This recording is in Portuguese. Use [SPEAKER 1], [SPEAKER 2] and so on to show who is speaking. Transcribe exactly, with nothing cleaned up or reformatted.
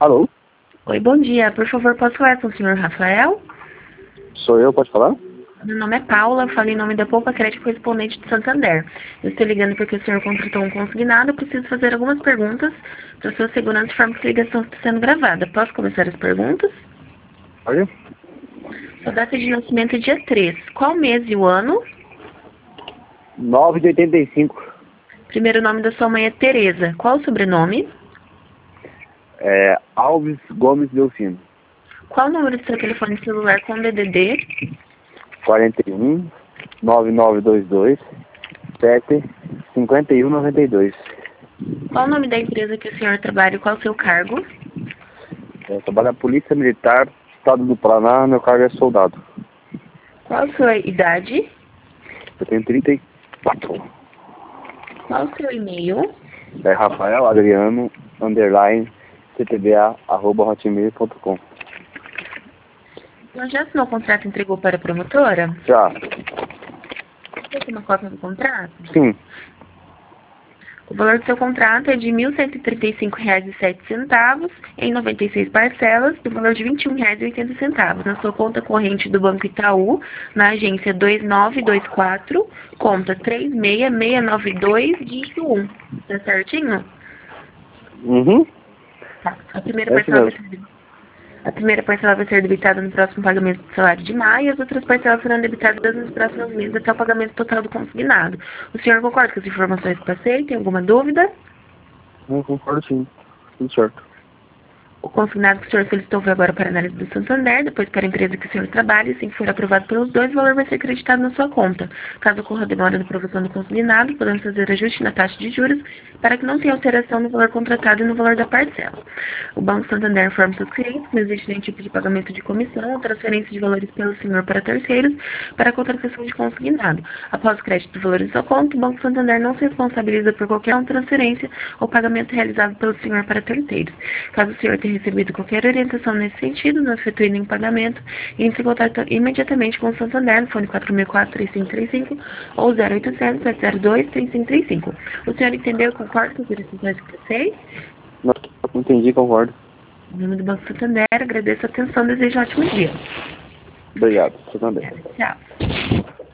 [SPEAKER 1] Alô?
[SPEAKER 2] Oi, bom dia. Por favor, posso falar com o senhor Rafael?
[SPEAKER 1] Sou eu, pode falar?
[SPEAKER 2] Meu nome é Paula, falei em nome da Poupa Crédito Correspondente de Santander. Eu estou ligando porque o senhor contratou um consignado. Eu preciso fazer algumas perguntas para sua segurança de forma que a ligação está sendo gravada. Posso começar as perguntas?
[SPEAKER 1] Pode?
[SPEAKER 2] Sua data de nascimento é dia três. Qual mês e o ano?
[SPEAKER 1] nove de oitenta e cinco.
[SPEAKER 2] Primeiro nome da sua mãe é Tereza. Qual o sobrenome?
[SPEAKER 1] É, Alves Gomes Delfino.
[SPEAKER 2] Qual o número do seu telefone celular com D D D?
[SPEAKER 1] quarenta e um, nove nove dois dois, sete, cinquenta e um, noventa e dois.
[SPEAKER 2] Qual o nome da empresa que o senhor trabalha e qual o seu cargo?
[SPEAKER 1] Eu trabalho na Polícia Militar, Estado do Paraná, meu cargo é soldado.
[SPEAKER 2] Qual a sua idade?
[SPEAKER 1] Eu tenho trinta e quatro.
[SPEAKER 2] Qual o seu e-mail?
[SPEAKER 1] É Rafael Adriano, underline, ctba, arroba hotmail ponto com.
[SPEAKER 2] O senhor já assinou o contrato e entregou para a promotora?
[SPEAKER 1] Já.
[SPEAKER 2] Você tem uma cópia do contrato?
[SPEAKER 1] Sim.
[SPEAKER 2] O valor do seu contrato é de mil cento e trinta e cinco reais e sete centavos em noventa e seis parcelas, do valor de vinte e um reais e oitenta centavos, na sua conta corrente do Banco Itaú, na agência dois nove dois quatro, conta três seis seis nove dois, dígito um. Tá certinho?
[SPEAKER 1] Uhum.
[SPEAKER 2] Tá. A primeira
[SPEAKER 1] É isso
[SPEAKER 2] parcela vai
[SPEAKER 1] mesmo.
[SPEAKER 2] ser A primeira parcela vai ser debitada no próximo pagamento do salário de maio e as outras parcelas serão debitadas nos próximos meses até o pagamento total do consignado. O senhor concorda com as informações que passei? Tem alguma dúvida?
[SPEAKER 1] Não concordo, sim. Tudo certo.
[SPEAKER 2] O consignado que o senhor solicitou foi agora para a análise do Santander, depois para a empresa que o senhor trabalha, e assim que for aprovado pelos dois, o valor vai ser acreditado na sua conta. Caso ocorra demora na aprovação do consignado, podemos fazer ajuste na taxa de juros para que não tenha alteração no valor contratado e no valor da parcela. O Banco Santander informa seus clientes que não existe nenhum tipo de pagamento de comissão ou transferência de valores pelo senhor para terceiros para a contratação de consignado. Após o crédito do valor em sua conta, o Banco Santander não se responsabiliza por qualquer transferência ou pagamento realizado pelo senhor para terceiros. Caso o senhor tenha recebido qualquer orientação nesse sentido, não efetue nenhum pagamento e entre em contato imediatamente com o Santander no fone quatro seis quatro, três cinco três cinco ou zero oitocentos, sete zero dois, três cinco três cinco. O senhor entendeu e concorda com as orientações que passei?
[SPEAKER 1] Não, não entendi, concordo.
[SPEAKER 2] Em nome do Banco Santander, agradeço a atenção e desejo um ótimo dia.
[SPEAKER 1] Obrigado, você também.
[SPEAKER 2] Tchau.